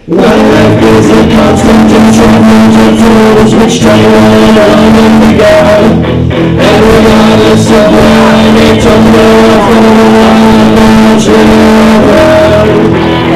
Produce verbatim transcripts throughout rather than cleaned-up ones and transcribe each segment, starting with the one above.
My life is a constant of troubles and tools which trail on in the gap. And regardless of where I need to live, I'm marching around.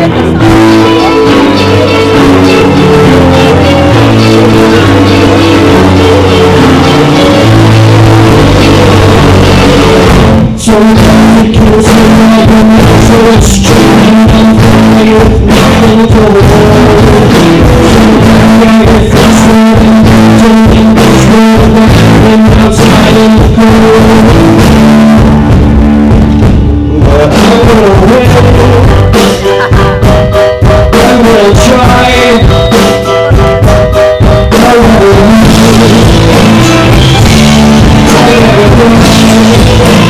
So it kills me like a natural stream. I'm flying with nothing to hold. So I get frustrated and doing this world and outside in the cold. But I'm gonna win. I'm gonna try. I wanna win. I never win.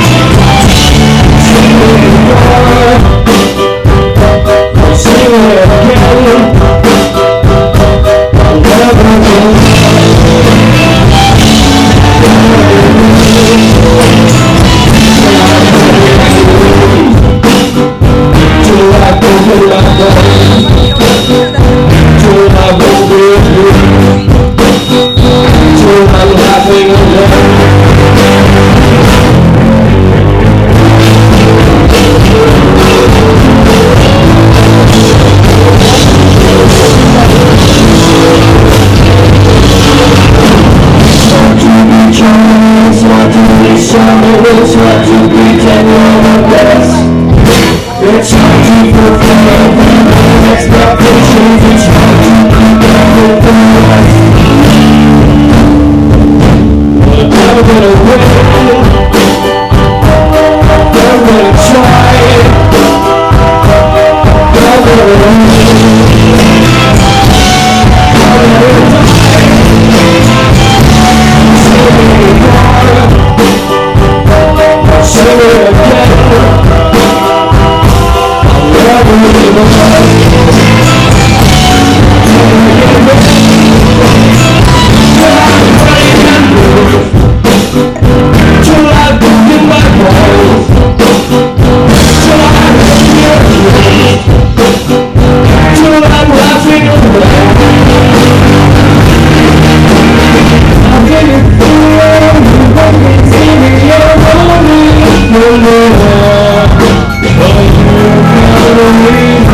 It's hard to pretend you're the best. It's hard to fulfill the expectations. It's hard to keep up with the rest. But I'm gonna win. I'm gonna try. I'm gonna win. I'm gonna die. Say it again. I'll never leave alone. Till I break in my walls. Till I hear you. Till I'm laughing away. How can you feel you won't be saving your money? No more, but you gotta leave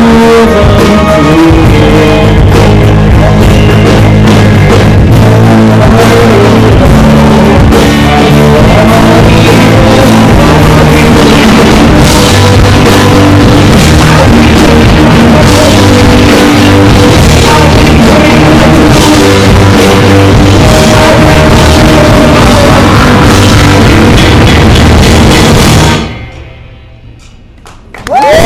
Woo!